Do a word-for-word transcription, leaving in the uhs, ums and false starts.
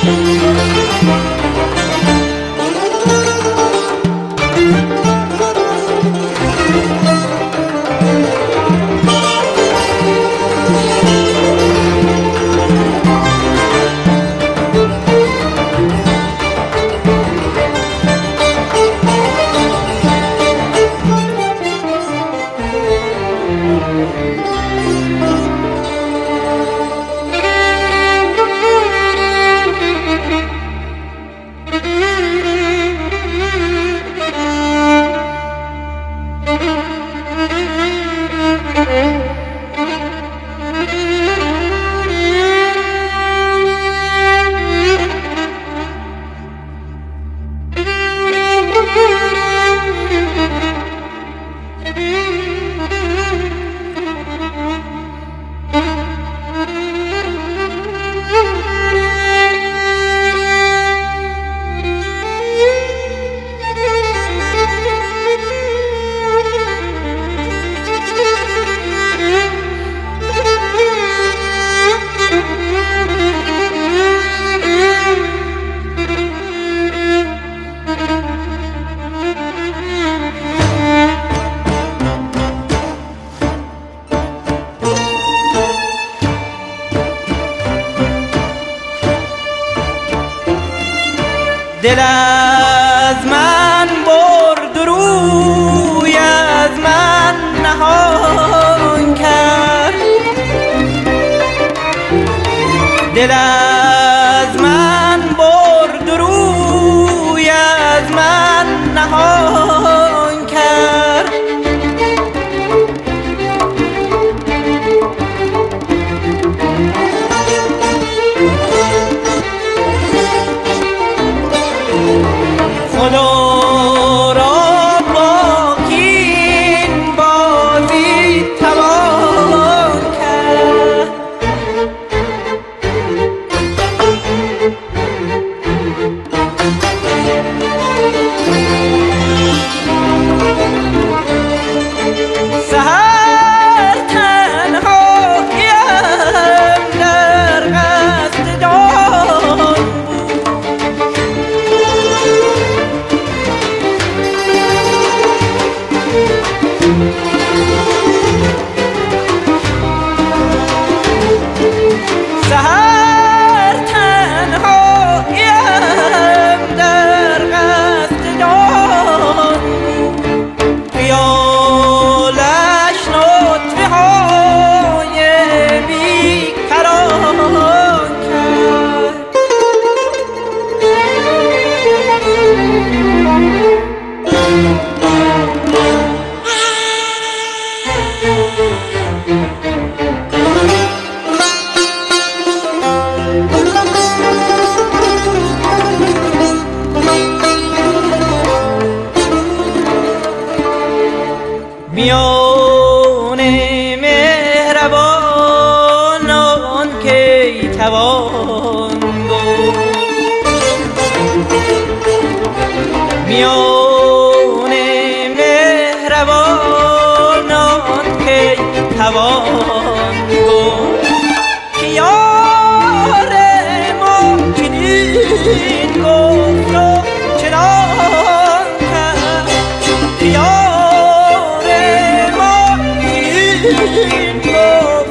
دل از من برد و روی از من نهان کرد، دل از من برد و روی از من نهان کرد. خدا را با کین بازی توان کرد، سحر تنهاییم در قصد جان سحر تنهاییم در قصد جان، خیالش نطفه های بیکران کرد. میان مهربانان کی توان گفت، میان مهربانان کی توان گفت که یار ما چنین گفت و چنان کرد، که یار ما چنین گفت